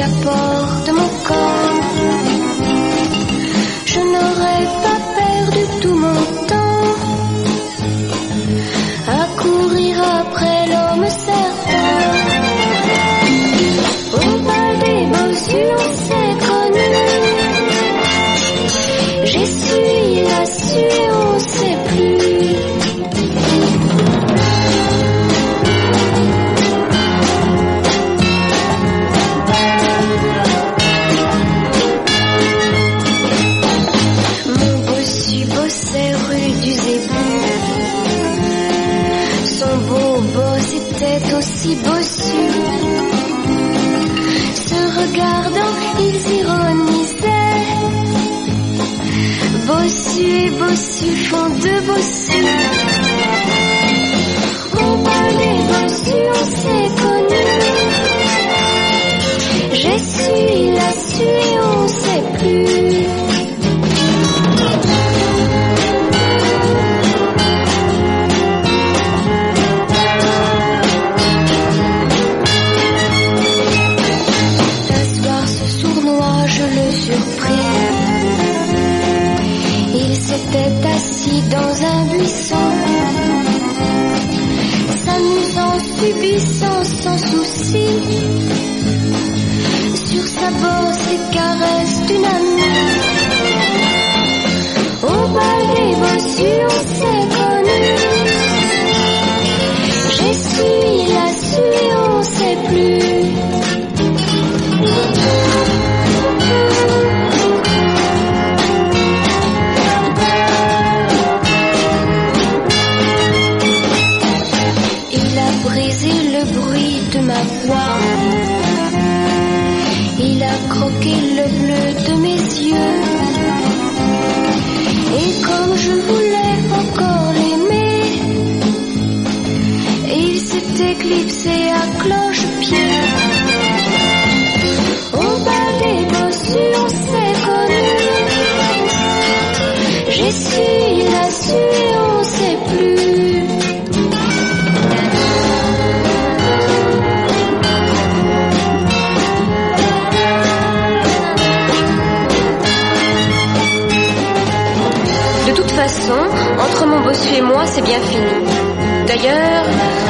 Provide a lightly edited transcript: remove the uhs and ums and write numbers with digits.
apporte mon corps. Je n'aurais pas perdu tout mon temps à courir après l'homme certain. Au bal des bossus on s'est connus. J'ai su, il a su et on sait plus. Mon bossu bossait rue du Zébu. Son beau boss était aussi bossu. Se regardant, ils ironisaient. Bossu et bossu font deux bossus. Au bal des bossus on s'est connus. J'ai su, il a su et on sait plus. Un soir ce sournois je le surpris. Il s'était assis dans un buisson, s'amusant, subissant sans souci. Sur sa bosse les caresses d'une amie. Au bal des bossus on s'est connus. J'ai su, il a su et on sait plus. Il a brisé le bruit de ma voix. Il a croqué le bleu de mes yeux. Et comme je voulais encore l'aimer, il s'est éclipsé à cloche-pied. Au bal des bossus on s'est connus. J'ai su, il a su et on sait plus. De toute façon, entre mon bossu et moi, c'est bien fini. D'ailleurs,